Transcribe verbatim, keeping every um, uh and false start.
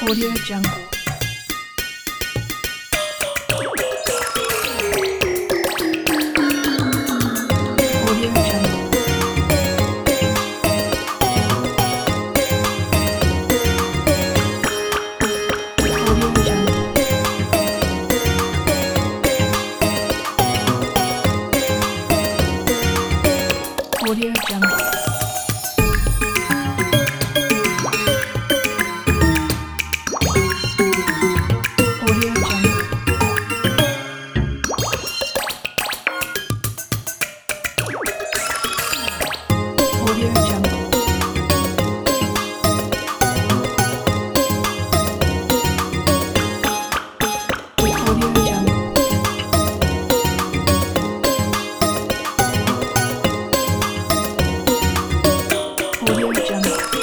Audio Jungle. Audio Jungle. Audio Jungle. Audio Jungle. Audio Jungle. Audio Jungle. Audio Jungle. Audio Jungle.